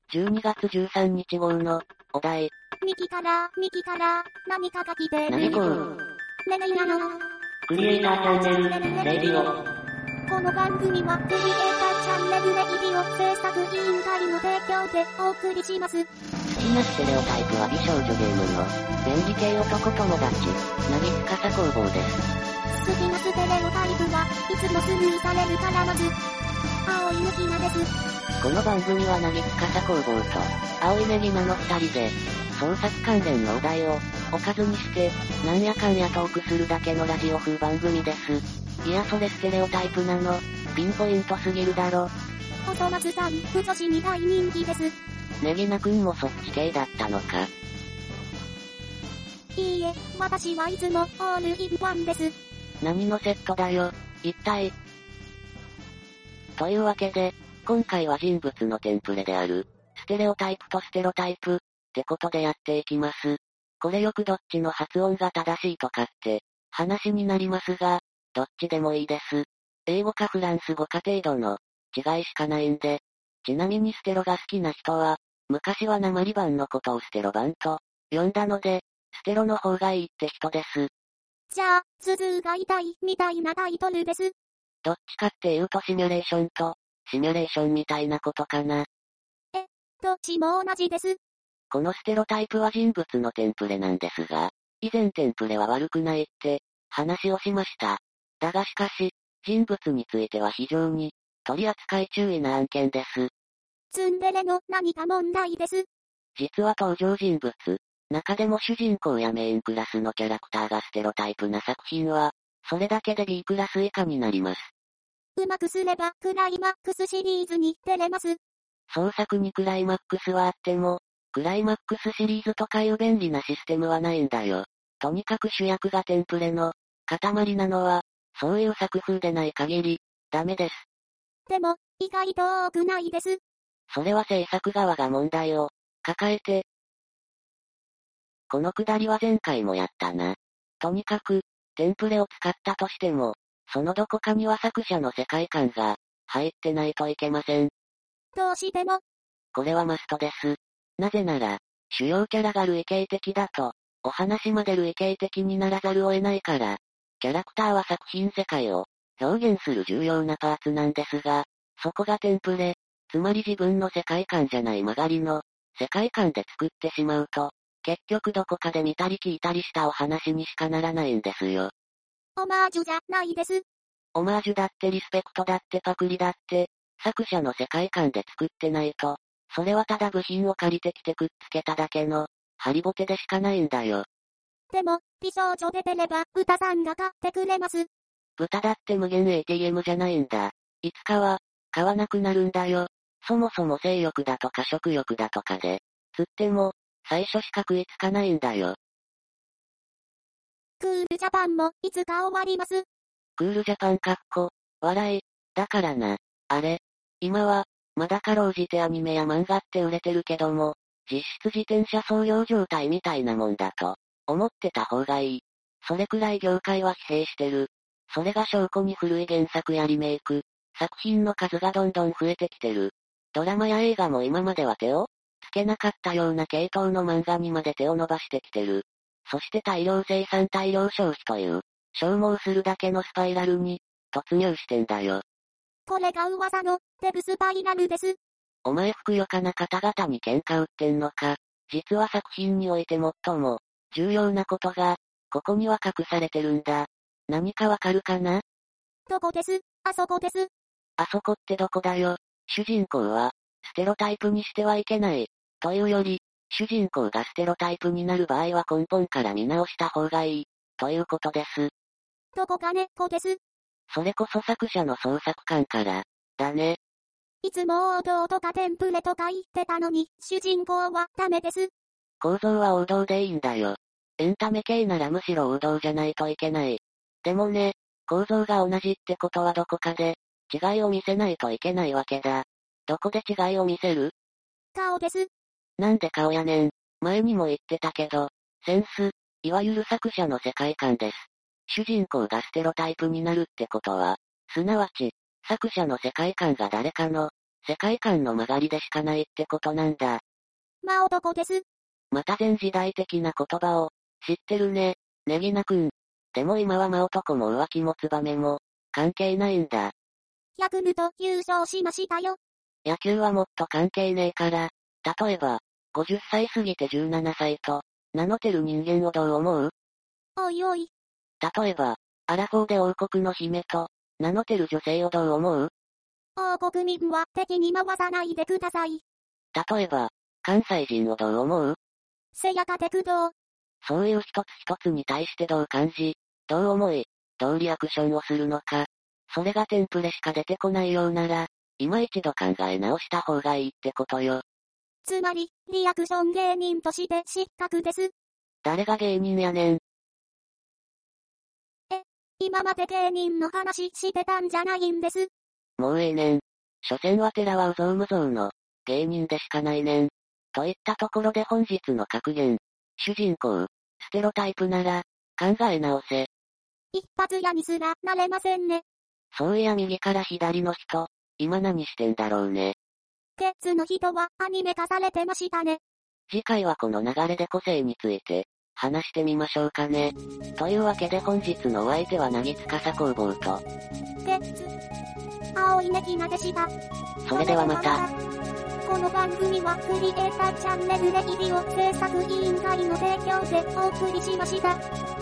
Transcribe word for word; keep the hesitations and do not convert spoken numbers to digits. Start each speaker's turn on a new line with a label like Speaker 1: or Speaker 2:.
Speaker 1: じゅうにがつじゅうさんにち号の、お題。
Speaker 2: 右から、右から、何かが来てる。
Speaker 1: 何こう。
Speaker 2: レレイヤの、
Speaker 1: クリエイターチャンネル、レディオ。
Speaker 2: この番組は、クリエイターチャンネルレディオ制作委員会の提供でお送りします。
Speaker 1: 好きなステレオタイプは美少女ゲームの、便利系男友達、なぎつかさ工房です。
Speaker 2: 好きなステレオタイプはいつもスルーされるからまず、青いネギナです。
Speaker 1: この番組はなぎつかさ工房と、青いネギナの二人で、創作関連のお題を、おかずにして、なんやかんやトークするだけのラジオ風番組です。いやそれステレオタイプなの、ピンポイントすぎるだろ。
Speaker 2: おそ松さん、不女子に大人気です。
Speaker 1: ネギナくんもそっち系だったのか。
Speaker 2: いいえ、私はいつもオールインワンです。
Speaker 1: 何のセットだよ、一体。というわけで、今回は人物のテンプレである、ステレオタイプとステロタイプ、ってことでやっていきます。これよくどっちの発音が正しいとかって、話になりますが、どっちでもいいです。英語かフランス語か程度の違いしかないんで。ちなみにステロが好きな人は、昔は鉛版のことをステロ版と呼んだので、ステロの方がいいって人です。
Speaker 2: じゃあ、頭痛が痛いみたいなタイトルです。
Speaker 1: どっちかっていうとシミュレーションと、シミュレーションみたいなことかな。
Speaker 2: え、どっちも同じです。
Speaker 1: このステロタイプは人物のテンプレなんですが、以前テンプレは悪くないって、話をしました。だがしかし、人物については非常に、取り扱い注意な案件です。
Speaker 2: ツンデレの何か問題です。
Speaker 1: 実は登場人物、中でも主人公やメインクラスのキャラクターがステロタイプな作品は、それだけで B クラス以下になります。
Speaker 2: うまくすればクライマックスシリーズに出れます。
Speaker 1: 創作にクライマックスはあっても、クライマックスシリーズとかいう便利なシステムはないんだよ。とにかく主役がテンプレの塊なのは、そういう作風でない限り、ダメです。
Speaker 2: でも、意外と多くないです。
Speaker 1: それは制作側が問題を抱えて。このくだりは前回もやったな。とにかく、テンプレを使ったとしても、そのどこかには作者の世界観が入ってないといけません。
Speaker 2: どうしても。
Speaker 1: これはマストです。なぜなら、主要キャラが類型的だと、お話まで類型的にならざるを得ないから、キャラクターは作品世界を表現する重要なパーツなんですが、そこがテンプレ、つまり自分の世界観じゃない曲がりの世界観で作ってしまうと、結局どこかで見たり聞いたりしたお話にしかならないんですよ。
Speaker 2: オマージュじゃないです。
Speaker 1: オマージュだってリスペクトだってパクリだって、作者の世界観で作ってないと、それはただ部品を借りてきてくっつけただけの、ハリボテでしかないんだよ。
Speaker 2: でも、美少女出てれば、豚さんが買ってくれます。
Speaker 1: 豚だって無限 エーティーエム じゃないんだ。いつかは、買わなくなるんだよ。そもそも性欲だとか食欲だとかで、つっても、最初しか食いつかないんだよ。
Speaker 2: クールジャパンも、いつか終わります。
Speaker 1: クールジャパンかっこ、笑い、だからな。あれ、今は、まだかろうじてアニメや漫画って売れてるけども、実質自転車操業状態みたいなもんだと、思ってた方がいい。それくらい業界は疲弊してる。それが証拠に古い原作やリメイク、作品の数がどんどん増えてきてる。ドラマや映画も今までは手をつけなかったような系統の漫画にまで手を伸ばしてきてる。そして大量生産大量消費という、消耗するだけのスパイラルに、突入してんだよ。
Speaker 2: これが噂の、デブスパイラルです。
Speaker 1: お前ふくよかな方々に喧嘩売ってんのか。実は作品において最も、重要なことが、ここには隠されてるんだ。何かわかるかな？
Speaker 2: どこです？あそこです。
Speaker 1: あそこってどこだよ。主人公は、ステロタイプにしてはいけない。というより、主人公がステロタイプになる場合は根本から見直した方がいい。ということです。
Speaker 2: どこか猫です。
Speaker 1: それこそ作者の創作感から、だね。
Speaker 2: いつも王道とかテンプレとか言ってたのに、主人公はダメです。
Speaker 1: 構造は王道でいいんだよ。エンタメ系ならむしろ王道じゃないといけない。でもね、構造が同じってことはどこかで、違いを見せないといけないわけだ。どこで違いを見せる？
Speaker 2: 顔です。
Speaker 1: なんで顔やねん。前にも言ってたけど、センス、いわゆる作者の世界観です。主人公がステロタイプになるってことは、すなわち、作者の世界観が誰かの、 世界観の曲がりでしかないってことなんだ。
Speaker 2: まあ男です。
Speaker 1: また前時代的な言葉を、知ってるね、ネギナくん。でも今は真男も浮気もツバメも、関係ないんだ。
Speaker 2: ヤクルト優勝しましたよ。
Speaker 1: 野球はもっと関係ねえから、例えば、ごじゅっさい過ぎてじゅうななさいと、名乗ってる人間をどう思う？
Speaker 2: おいおい。
Speaker 1: 例えば、アラフォーで王国の姫と、名乗ってる女性をどう思う？
Speaker 2: 王国民は敵に回さないでください。
Speaker 1: 例えば、関西人をどう思う？
Speaker 2: せやかてくどう。
Speaker 1: そういう一つ一つに対してどう感じ、どう思い、どうリアクションをするのか。それがテンプレしか出てこないようなら、今一度考え直した方がいいってことよ。
Speaker 2: つまり、リアクション芸人として失格です。
Speaker 1: 誰が芸人やねん。
Speaker 2: え、今まで芸人の話してたんじゃないんです。
Speaker 1: もうええねん。所詮は寺はうぞうむぞうの、芸人でしかないねん。といったところで本日の格言。主人公、ステロタイプなら、考え直せ。
Speaker 2: 一発屋にすらなれませんね。
Speaker 1: そういや右から左の人、今何してんだろうね。
Speaker 2: ケツの人はアニメ化されてましたね。
Speaker 1: 次回はこの流れで個性について、話してみましょうかね。というわけで本日のお相手はなぎつかさ工房と、
Speaker 2: ケツ、青いネギナでした。
Speaker 1: それではまた。
Speaker 2: この番組はクリエイターチャンネルレイディオ制作委員会の提供でお送りしました。